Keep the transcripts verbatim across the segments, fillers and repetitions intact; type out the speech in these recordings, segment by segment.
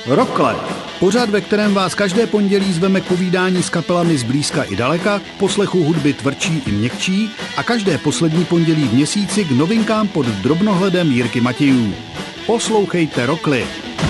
Rokle. Pořad, ve kterém vás každé pondělí zveme k povídání s kapelami z blízka i daleka, k poslechu hudby tvrdší i měkčí a každé poslední pondělí v měsíci k novinkám pod drobnohledem Jirky Matějů. Poslouchejte Rokly.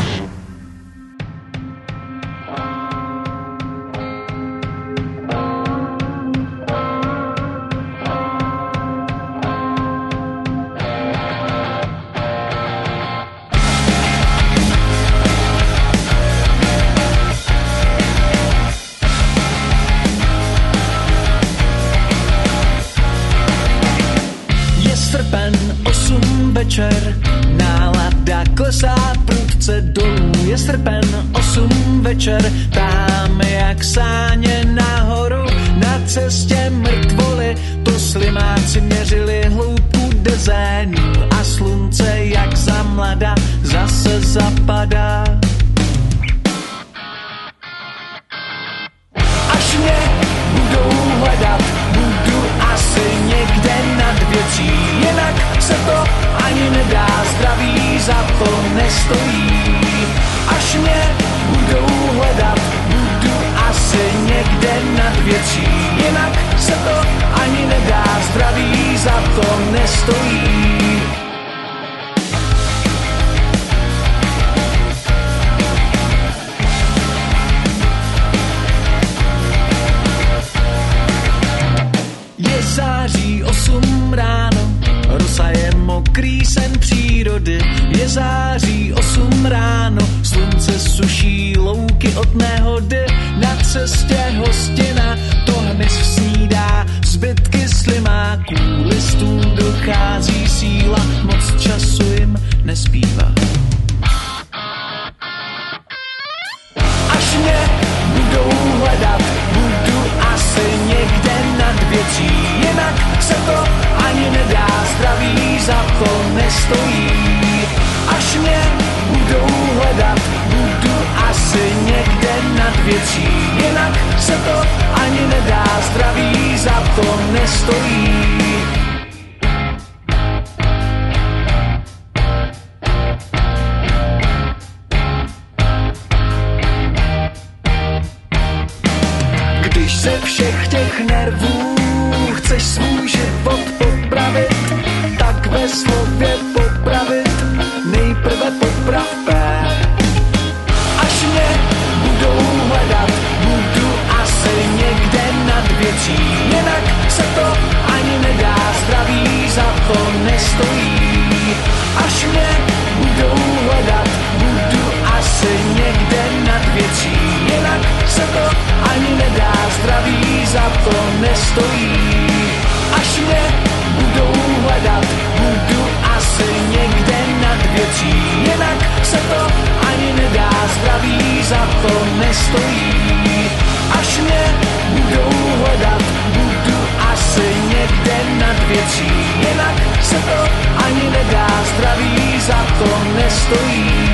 Nálada klesá prudce dolů, je srpen, osm večer, táme jak sáně nahoru, na cestě mrtvoly, to slimáci měřili hloubku dezénů a slunce jak za mlada zase zapadá. Až mě budou hledat, budu asi někde nad věcí, jinak se to ani nedá, zdraví za to nestojí. Až mě budou hledat, budu asi někde nad věcí, jinak se to ani nedá, zdraví za to nestojí. Je září osm ráno, rosa je mokrý sen přírody, je září osm ráno, slunce suší louky od nehody, na cestě hostina, to hmyz snídá, zbytky slimáků, listům dochází síla, moc času jim nespívá. Až mě budou hledat, budu asi někde nad věcí, jinak se to ani nedá, zdraví za to nestojí. Až mě budou hledat, budu asi někde nad věcí, jinak se to ani nedá, zdraví za to nestojí. Když se všech těch nervů chceš svůj život popravit, tak ve slově popravit nejprve poprav P. Až mě budou hledat, budu asi někde nad věcí, jinak se to ani nedá, zdraví za to nestojí. Až mě budou hledat, budu asi někde nad věcí, jinak se to ani nedá, zdraví za to nestojí. Až mě budou hledat, budu asi někde nad věcí, jinak se to ani nedá, zdraví za to nestojí. Až mě budou hledat, budu asi někde nad věcí, jinak se to ani nedá, zdraví za to nestojí.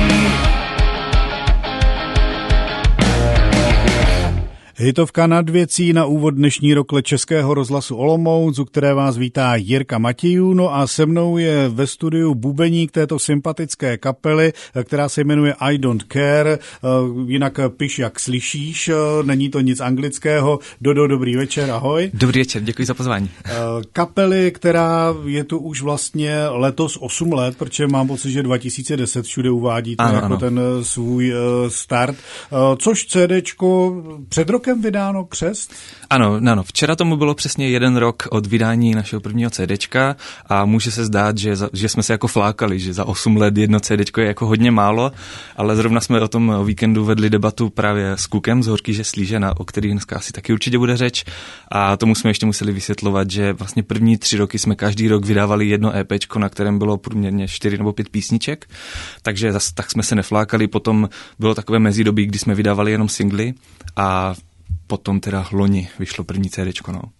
Hitovka nad věcí na úvod dnešní rokle Českého rozhlasu Olomouc, u které vás vítá Jirka Matějů. No a se mnou je ve studiu bubeník této sympatické kapely, která se jmenuje I Don't Care, jinak piš jak slyšíš, není to nic anglického. Dodo, dobrý večer, ahoj. Dobrý večer, děkuji za pozvání. Kapely, která je tu už vlastně letos osm let, protože mám pocit, že dva tisíce deset všude uvádí to ano, jako ano. ten svůj start, což CDčko před rokem vydáno křest? Ano, ano, včera tomu bylo přesně jeden rok od vydání našeho prvního CDčka a může se zdát, že, za, že jsme se jako flákali, že za osm let jedno CDčko je jako hodně málo, ale zrovna jsme o tom víkendu vedli debatu právě s Kukem z Horký Žeslíže, o kterých dneska asi taky určitě bude řeč, a tomu jsme ještě museli vysvětlovat, že vlastně první tři roky jsme každý rok vydávali jedno EPčko, na kterém bylo průměrně čtyři nebo pět písniček, takže zas, tak jsme se neflákali, potom bylo takové mezidobí, kdy jsme vydávali jenom singly a potom teda loni vyšlo první CDčko, no.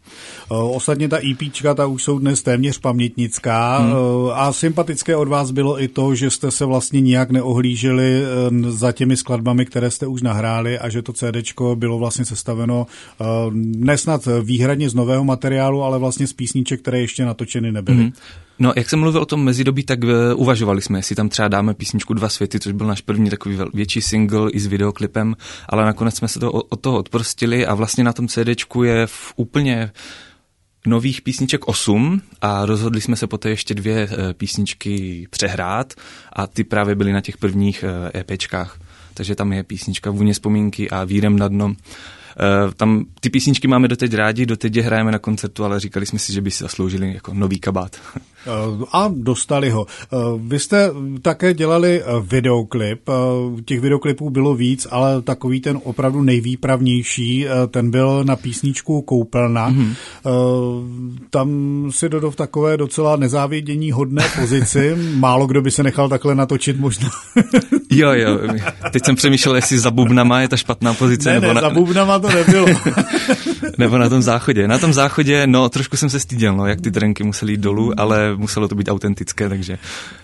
Ostatně ta EPčka, ta už jsou dnes téměř pamětnická hmm. a sympatické od vás bylo i to, že jste se vlastně nijak neohlíželi za těmi skladbami, které jste už nahráli a že to CDčko bylo vlastně sestaveno nesnad výhradně z nového materiálu, ale vlastně z písniček, které ještě natočeny nebyly. Hmm. No, jak jsem mluvil o tom mezidobí, tak uvažovali jsme, jestli tam třeba dáme písničku Dva světy, což byl náš první takový větší single i s videoklipem, ale nakonec jsme se to, od toho odprostili a vlastně na tom CDčku je v úplně nových písniček osm a rozhodli jsme se poté ještě dvě písničky přehrát a ty právě byly na těch prvních EPčkách. Takže tam je písnička Vůně vzpomínky a Vírem na dno. Uh, tam ty písničky máme doteď rádi, doteď je hrajeme na koncertu, ale říkali jsme si, že by si zasloužili jako nový kabát. Uh, a dostali ho. Uh, vy jste také dělali videoklip, uh, těch videoklipů bylo víc, ale takový ten opravdu nejvýpravnější, uh, ten byl na písničku Koupelna. Mm-hmm. Uh, tam si Dodo v takové docela nezávidění hodné pozici. Málo kdo by se nechal takhle natočit možná. jo, jo. Teď jsem přemýšlel, jestli za bubnama je ta špatná pozice. Ne, nebo ne, na... za bubnama to nebylo. Nebo na tom záchodě. Na tom záchodě, no, trošku jsem se styděl, no, jak ty trenky musely jít dolů, ale muselo to být autentické, takže...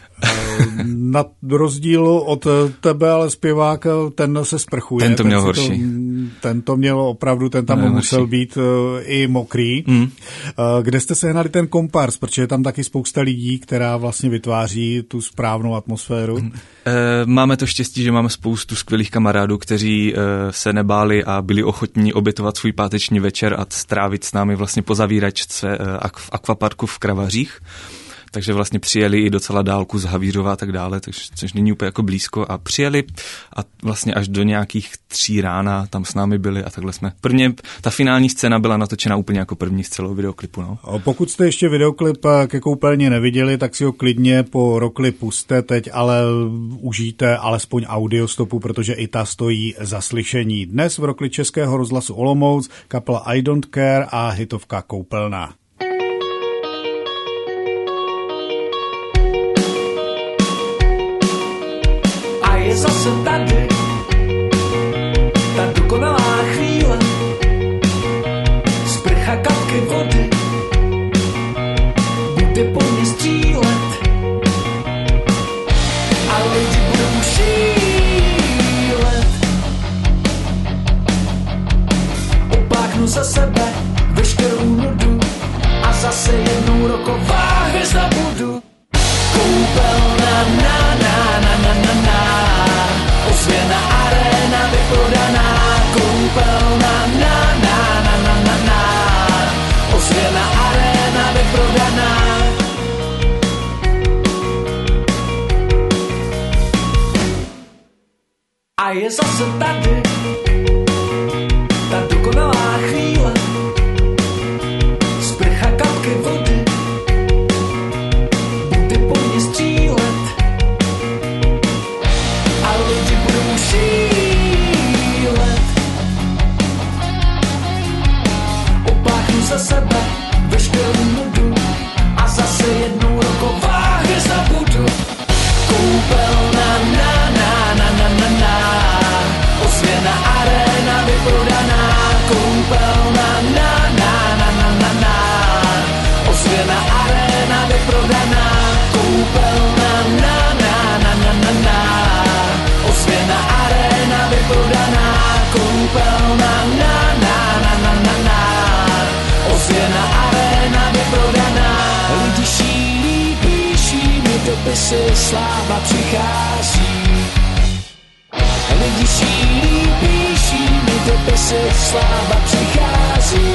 Na rozdíl od tebe, ale zpěvák, ten se sprchuje. Ten to měl ten horší. To, ten to měl opravdu, ten tam no, musel horší. být uh, i mokrý. Mm. Kde jste sehnali ten kompars, protože je tam taky spousta lidí, která vlastně vytváří tu správnou atmosféru? Mm. Máme to štěstí, že máme spoustu skvělých kamarádů, kteří se nebáli a byli ochotní obětovat svůj páteční večer a strávit s námi vlastně po zavíračce v akvaparku v Kravařích. Takže vlastně přijeli i docela dálku z Havířova a tak dále, takže, což není úplně jako blízko a přijeli a vlastně až do nějakých tří rána tam s námi byli a takhle jsme. Prvně ta finální scéna byla natočena úplně jako první z celého videoklipu. No. Pokud jste ještě videoklip ke Koupelně neviděli, tak si ho klidně po rokli puste teď, ale užijte alespoň audiostopu, protože i ta stojí za slyšení. Dnes v rokli Českého rozhlasu Olomouc kapela I Don't Care a hitovka Koupelna. Je zase tady ta dokonalá chvíle, sprcha kapky vody bude po mně střílet a lidi budou šílet. Opáchnu za sebe veškerou nudu a zase jednou roková hvězda budu. Koupelna, na, na, na, na, na, na. Ozvěna arena vyprodaná, koupelna, na, na, na, na, na, na. Ozvěna arena vyprodaná. A je zase tady ta dokonalá chvíle, sprcha kapky vody bude po mně střílet a lidi budou šílet. Opáchnu za sebe veškerou nudu a zase jednou roková hvězda budu. Koupelna, na, na, na, na, na, na. Ozvěna arena vyprodaná, koupelna, na, na, na, na, na, na. Ozvěna arena vyprodaná, koupelna, na, na, na, na, na, na. Ozvěna arena vyprodaná, koupelna, na, na, na, na, na, na. Ozvěna arena vyprodaná. Lidi šílí, píší mi dopisy, sláva přichází. Lidi šílí, píší mi dopisy, sláva přichází.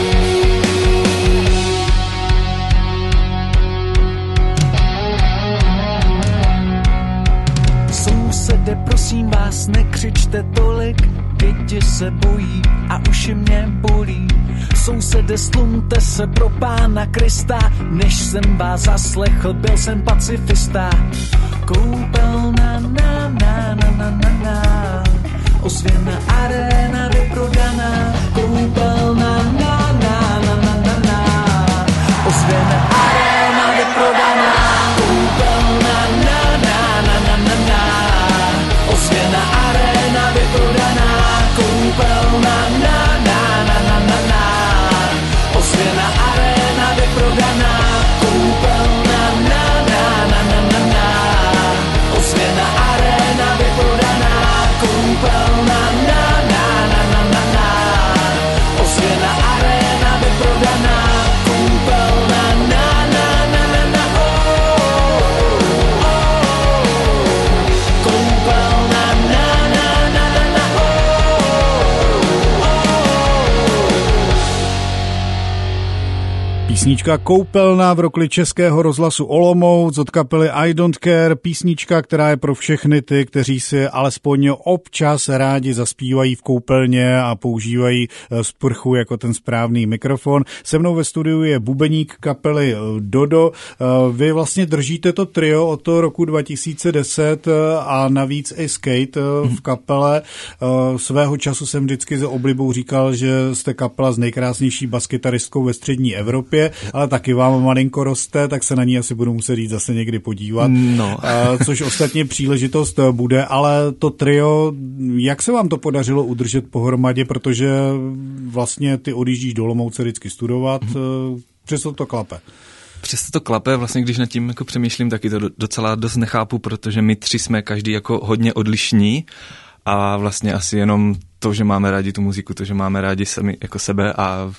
Sousede, prosím vás, nekřičte tolik, děti se bojí a uši mě bolí. Sousede, slunte se pro Pána Krista, než jsem vás zaslechl, byl jsem pacifista. Koupelna, na, na, na, na, na, na. Ozvěna arena vyprodaná, koupelna, na, na, na, na, na, na. Ozvěna arena vyprodaná, koupelna, na, na, na, na, na, na. Ozvěna arena vyprodaná, koupelna, na, na, na, na, na, na. Ozvěna Písnička Koupelna v rokli Českého rozhlasu Olomouc od kapely I Don't Care, písnička, která je pro všechny ty, kteří si alespoň občas rádi zaspívají v koupelně a používají sprchu jako ten správný mikrofon. Se mnou ve studiu je bubeník kapely Dodo. Vy vlastně držíte to trio od toho roku dva tisíce deset a navíc i skate v kapele. Svého času jsem vždycky za oblibou říkal, že jste kapela s nejkrásnější baskytaristkou ve střední Evropě, ale taky vám malinko roste, tak se na ní asi budu muset jít zase někdy podívat, no. Což ostatně příležitost bude, ale to trio, jak se vám to podařilo udržet pohromadě, protože vlastně ty odjíždíš do Olomouce vždycky studovat, mm. přesto to klape. Přesto to klape, vlastně když nad tím jako přemýšlím, taky to docela dost nechápu, protože my tři jsme každý jako hodně odlišní a vlastně asi jenom to, že máme rádi tu muziku, to, že máme rádi sami jako sebe a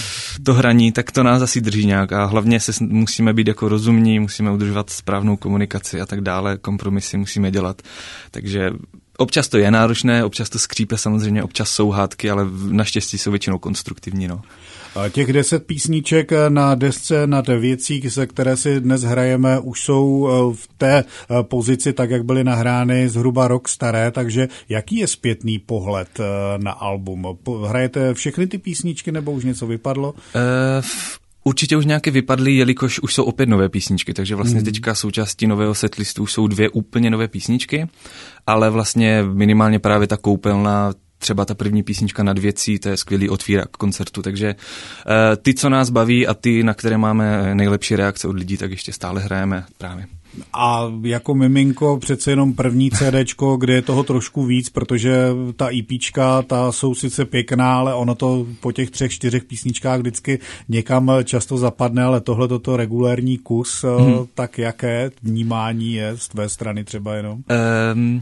to hraní, tak to nás asi drží nějak a hlavně se musíme být jako rozumní, musíme udržovat správnou komunikaci a tak dále, kompromisy musíme dělat, takže občas to je náročné, občas to skřípe samozřejmě, občas jsou hádky, ale naštěstí jsou většinou konstruktivní, no. Těch deset písniček na desce nad věcí, se které si dnes hrajeme, už jsou v té pozici tak, jak byly nahrány zhruba rok staré, takže jaký je zpětný pohled na album? Hrajete všechny ty písničky nebo už něco vypadlo? Uh, Určitě už nějaké vypadly, jelikož už jsou opět nové písničky, takže vlastně hmm. teďka součástí nového setlistu už jsou dvě úplně nové písničky, ale vlastně minimálně právě ta Koupelna, třeba ta první písnička Nad věcí, to je skvělý otvírák koncertu, takže uh, ty, co nás baví a ty, na které máme nejlepší reakce od lidí, tak ještě stále hrajeme právě. A jako miminko přece jenom první CDčko, kde je toho trošku víc, protože ta EPčka, ta jsou sice pěkná, ale ono to po těch třech, čtyřech písničkách vždycky někam často zapadne, ale tohle toto regulérní kus, hmm. tak jaké vnímání je z tvé strany třeba jenom? Um...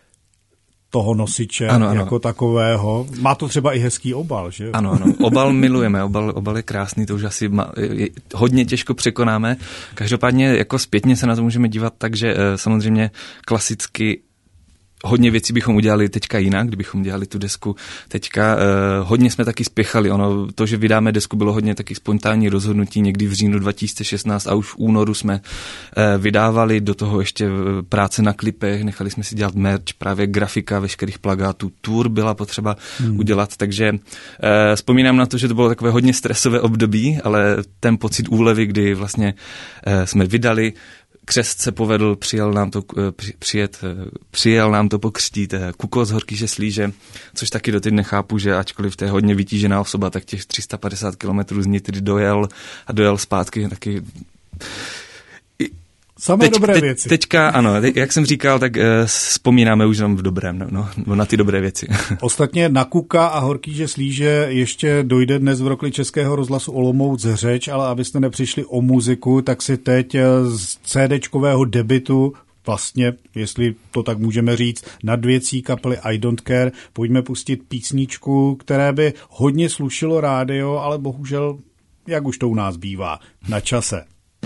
toho nosiče ano, ano. jako takového. Má to třeba i hezký obal, že? Ano, ano. Obal milujeme, obal, obal je krásný, to už asi ma, je, hodně těžko překonáme. Každopádně jako zpětně se na to můžeme dívat tak, že e, samozřejmě klasicky hodně věcí bychom udělali teďka jinak, kdybychom dělali tu desku teďka. Eh, hodně jsme taky spěchali. Ono, to, že vydáme desku, bylo hodně taky spontánní rozhodnutí někdy v říjnu dva tisíce šestnáct a už v únoru jsme eh, vydávali do toho ještě práce na klipech, nechali jsme si dělat merch, právě grafika veškerých plakátů, tour byla potřeba hmm. udělat, takže eh, vzpomínám na to, že to bylo takové hodně stresové období, ale ten pocit úlevy, kdy vlastně eh, jsme vydali, křest se povedl, přijel nám to, přijet, přijel nám to pokřtít Kuko z Horkýže Slíže, což taky doteď nechápu, že ačkoliv to je hodně vytížená osoba, tak těch tři sta padesát kilometrů z Nitry dojel a dojel zpátky taky. Samé teď, dobré teď, věci. Teďka, ano, teď, jak jsem říkal, tak uh, vzpomínáme už jenom v dobrém, no, no, na ty dobré věci. Ostatně na Kuka a Horkýže Slíže ještě dojde dnes v rokli Českého rozhlasu Olomouc řeč, ale abyste nepřišli o muziku, tak si teď z CDčkového debutu, vlastně, jestli to tak můžeme říct, nad věcí kapely I Don't Care, pojďme pustit písničku, které by hodně slušilo rádio, ale bohužel, jak už to u nás bývá, na čase.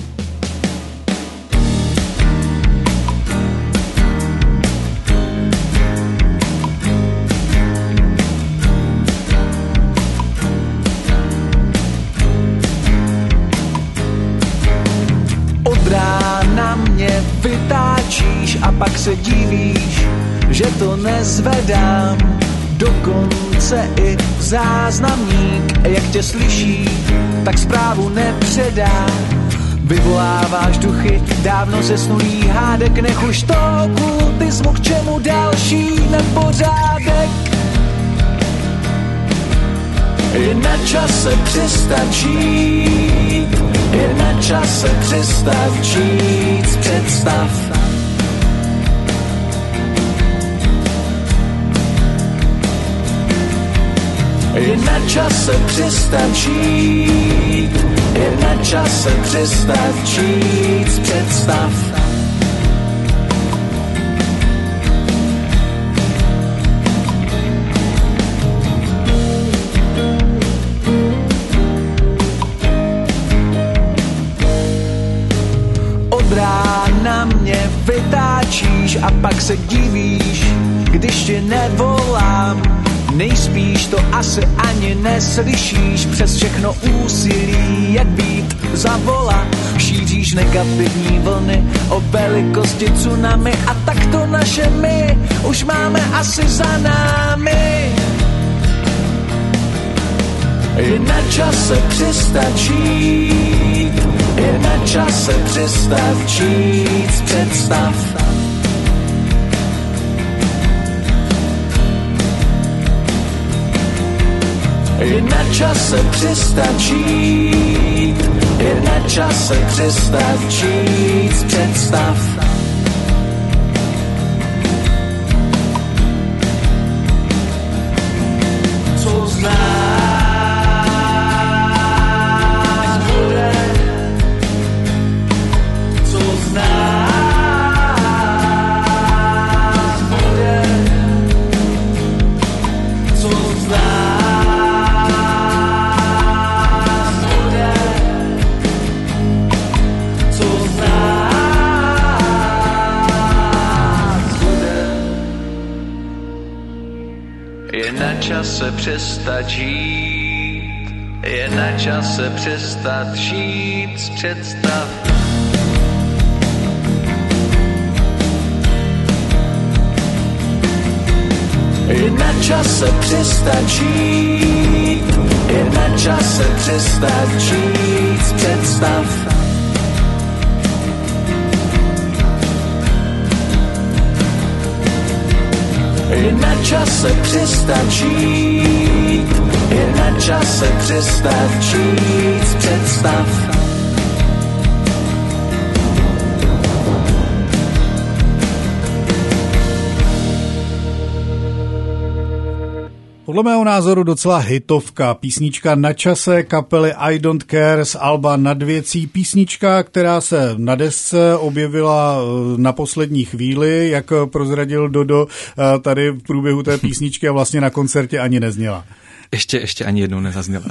Vytáčíš a pak se divíš, že to nezvedám. Dokonce i záznamník, jak tě slyší, tak zprávu nepředá. Vyvoláváš duchy dávno zesnulý hádek, nech už to okultismu, k čemu další nepořádek. Je na čase přestat žít, je na čase přestat žít, představ. Je na čase přestat žít, je na čase přestat žít, představ. Na mě vytáčíš a pak se divíš, když tě nevolám. Nejspíš to asi ani neslyšíš, přes všechno úsilí, jak být za vola. Šíříš negativní vlny o velikosti tsunami a tak to naše my už máme asi za námi. Je na čase přestat žít, je na čase přestat žít z představ. Je na čase přestat žít, je na čase přestat žít z představ. Co z nás bude, co z nás bude, co z nás. Je na čase přestat žít, je na čase přestat žít z představ. Je na čase přestat žít, je na čase přestat žít z představ. Je na čase přestat žít, je na čase přestat žít z představ. Podle mého názoru docela hitovka, písnička Na čase kapely I Don't Care z alba Nad věcí, písnička, která se na desce objevila na poslední chvíli, jak prozradil Dodo tady v průběhu té písničky a vlastně na koncertě ani nezněla. Ještě, ještě ani jednou nezazněla.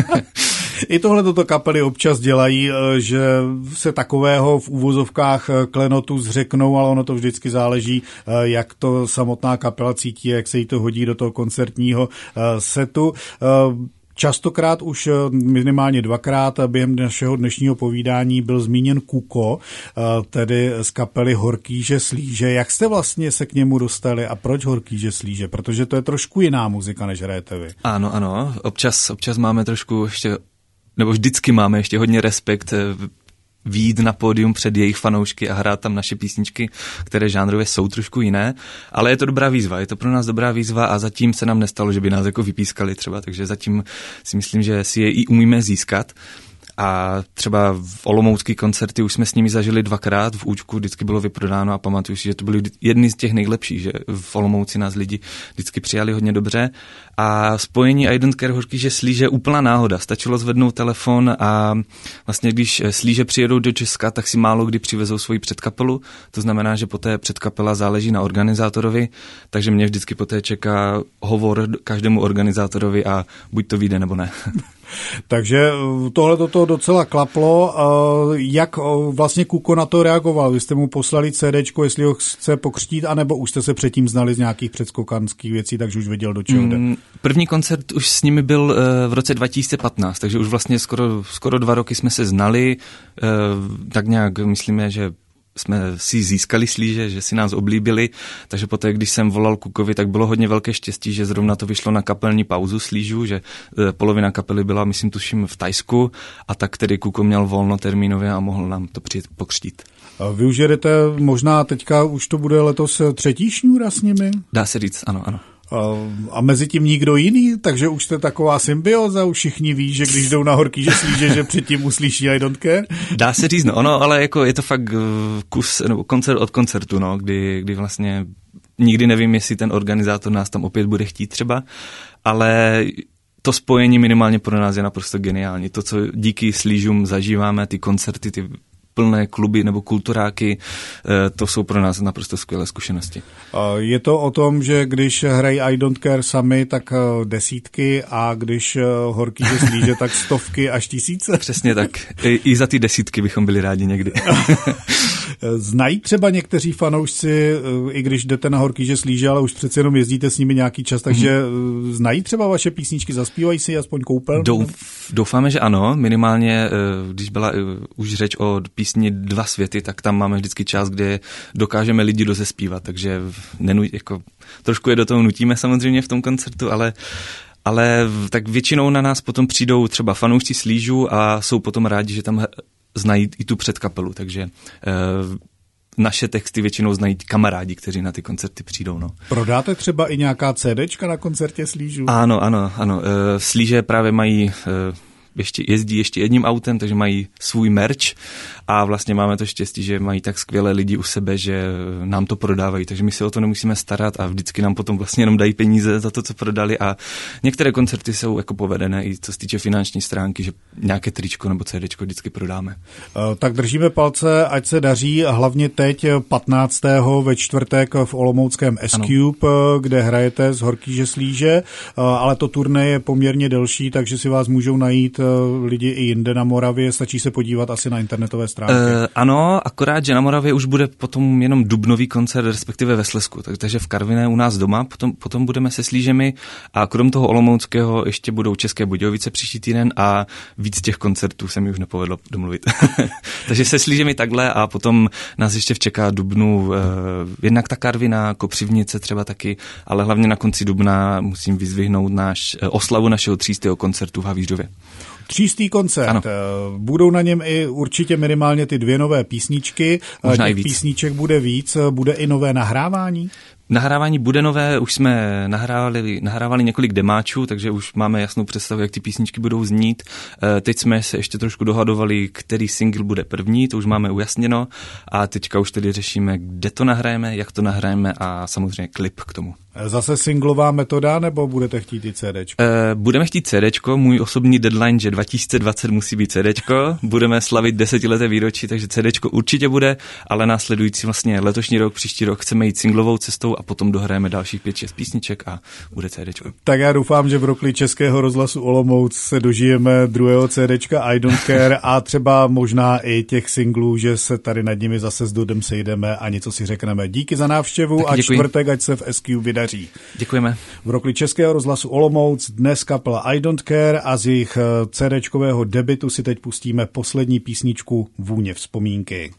I tohle toto kapely občas dělají, že se takového v úvozovkách klenotu zřeknou, ale ono to vždycky záleží, jak to samotná kapela cítí, jak se jí to hodí do toho koncertního setu. Častokrát už minimálně dvakrát během našeho dnešního povídání byl zmíněn Kuko, tedy z kapely Horkýže Slíže. Jak jste vlastně se k němu dostali a proč Horkýže Slíže? Protože to je trošku jiná muzika, než hrajete vy. Ano, ano. Občas, občas máme trošku ještě, nebo vždycky máme ještě hodně respekt vyjít na pódium před jejich fanoušky a hrát tam naše písničky, které žánrově jsou trošku jiné, ale je to dobrá výzva, je to pro nás dobrá výzva a zatím se nám nestalo, že by nás jako vypískali třeba, takže zatím si myslím, že si je i umíme získat. A třeba v olomoucký koncerty už jsme s nimi zažili dvakrát, v Účku vždycky bylo vyprodáno a pamatuju si, že to byly jedny z těch nejlepších, že v Olomouci nás lidi vždycky přijali hodně dobře. A spojení I Don't Care Horkýže Slíže úplná náhoda. Stačilo zvednout telefon a vlastně když Slíže přijedou do Česka, tak si málo kdy přivezou svoji předkapelu. To znamená, že poté předkapela záleží na organizátorovi, takže mě vždycky poté čeká hovor každému organizátorovi a buď to vyjde nebo ne. Takže tohle toto docela klaplo. Jak vlastně Kuko na to reagoval? Vy jste mu poslali CDčko, jestli ho chce pokřtít, anebo už jste se předtím znali z nějakých předskokanských věcí, takže už věděl, do čeho jde? První koncert už s nimi byl v roce dva tisíce patnáct, takže už vlastně skoro, skoro dva roky jsme se znali. Tak nějak myslíme, že jsme si získali Slíže, že si nás oblíbili, takže poté, když jsem volal Kukovi, tak bylo hodně velké štěstí, že zrovna to vyšlo na kapelní pauzu Slížů, že polovina kapely byla, myslím, tuším v Thajsku a tak tedy Kuko měl volno termínově a mohl nám to přijet pokřtít. A vy už jedete možná teďka, už to bude letos třetí šňůra s nimi? Dá se říct, ano, ano. A mezi tím nikdo jiný, takže už jste taková symbioza, už všichni ví, že když jdou na Horkýže Slíže, že předtím uslyší I Don't Care? Dá se říct, no, ono, ale jako je to fakt kus, nebo koncert od koncertu, no, kdy, kdy vlastně nikdy nevím, jestli ten organizátor nás tam opět bude chtít třeba, ale to spojení minimálně pro nás je naprosto geniální. To, co díky Slížům zažíváme, ty koncerty, ty plné kluby nebo kulturáky, to jsou pro nás naprosto skvělé zkušenosti. Je to o tom, že když hrají I Don't Care sami, tak desítky a když Horký že slíže, tak stovky až tisíce? Přesně tak. I, i za ty desítky bychom byli rádi někdy. Znají třeba někteří fanoušci, i když jdete na Horký že slíže, ale už přece jenom jezdíte s nimi nějaký čas, takže mm. znají třeba vaše písničky, zaspívají si aspoň koupel? Douf, doufáme, že ano. Minimálně, když byla už řeč o písni Dva světy, tak tam máme vždycky čas, kde dokážeme lidi dozespívat, takže nenu, jako, trošku je do toho nutíme samozřejmě v tom koncertu, ale ale tak většinou na nás potom přijdou třeba fanoušci Slížů a jsou potom rádi, že tam znají i tu předkapelu, takže eh, naše texty většinou znají kamarádi, kteří na ty koncerty přijdou. No. Prodáte třeba i nějaká CDčka na koncertě Slížů? Ano, ano, ano. Eh, Slíže právě mají... Eh, ještě jezdí ještě jedním autem, takže mají svůj merch a vlastně máme to štěstí, že mají tak skvělé lidi u sebe, že nám to prodávají, takže my se o to nemusíme starat a vždycky nám potom vlastně jenom dají peníze za to, co prodali a některé koncerty jsou jako povedené i co se týče finanční stránky, že nějaké tričko nebo CDčko vždycky prodáme. Tak držíme palce, ať se daří, hlavně teď patnáctého ve čtvrtek v olomouckém S-Cube, ano. Kde hrajete s Horký že slíže, ale to turné je poměrně delší, takže si vás můžou najít lidi i jinde na Moravě, stačí se podívat asi na internetové stránky. Uh, ano, akorát, že na Moravě už bude potom jenom dubnový koncert, respektive ve Slezsku, takže v Karviné u nás doma, potom, potom budeme se Slížemi a krom toho olomouckého ještě budou České Budějovice příští týden a víc těch koncertů se mi už nepovedlo domluvit. Takže se Slížemi takhle a potom nás ještě čeká dubnu uh, jednak ta Karviná, Kopřivnice třeba taky, ale hlavně na konci dubna musím vyzvihnout náš, uh, oslavu našeho třístého koncertu v Havířově. Třístý koncert. Ano. Budou na něm i určitě minimálně ty dvě nové písničky. Možná Těch písniček bude víc. Bude i nové nahrávání? Nahrávání bude nové, už jsme nahrávali, nahrávali několik demáčů, takže už máme jasnou představu, jak ty písničky budou znít. Teď jsme se ještě trošku dohadovali, který single bude první, to už máme ujasněno a teďka už tedy řešíme, kde to nahrajeme, jak to nahrajeme a samozřejmě klip k tomu. Zase singlová metoda, nebo budete chtít i CDčko? E, budeme chtít CDčko, můj osobní deadline, že dva tisíce dvacet musí být CDčko, budeme slavit desetileté výročí, takže CDčko určitě bude, ale následující vlastně letošní rok, příští rok chceme jít singlovou cestou a potom dohrajeme dalších pět šest písniček a bude CDčko. Tak já doufám, že v rokli Českého rozhlasu Olomouc se dožijeme druhého CDčka I Don't Care a třeba možná i těch singlů, že se tady nad nimi zase s Dudem sejdeme a něco si řekneme. Díky za návštěvu a čtvrtek, ať se v S Q vydaří. Děkujeme. V rokli Českého rozhlasu Olomouc dnes kapela I Don't Care a z jejich CDčkového debutu si teď pustíme poslední písničku Vůně vzpomínky.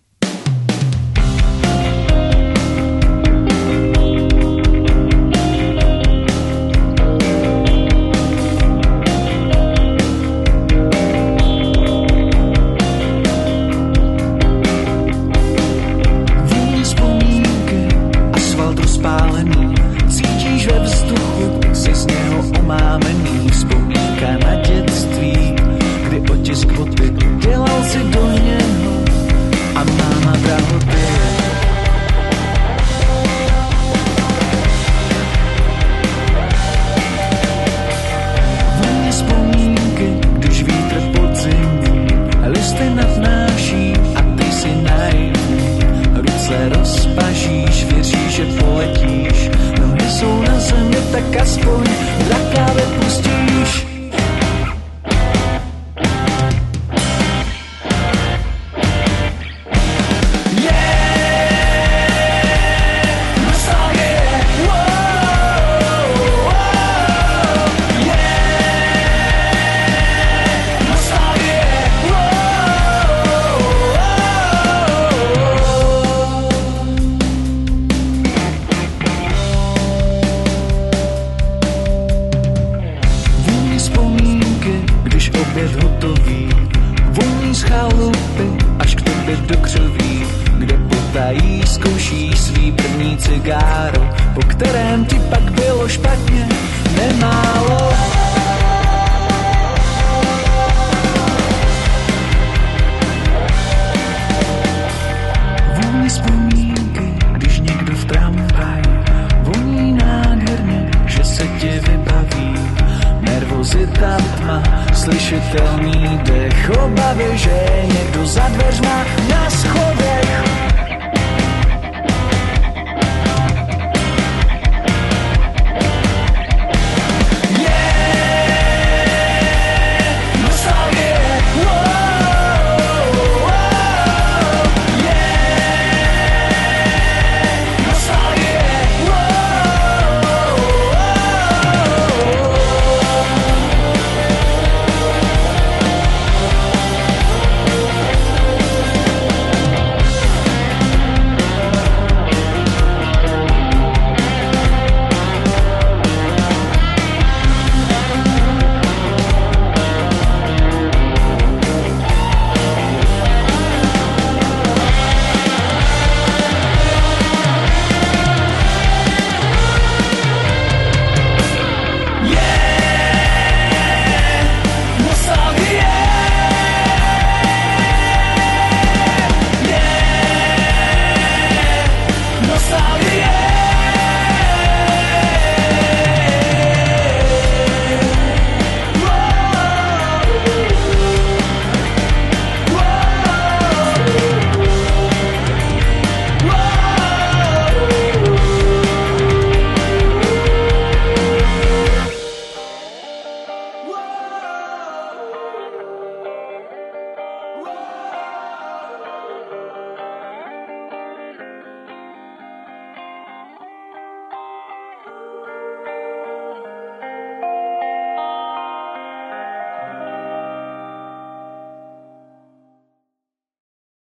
Nervozita tma neslyšitelný dech obavy, že je někdo za dveřma na schodech.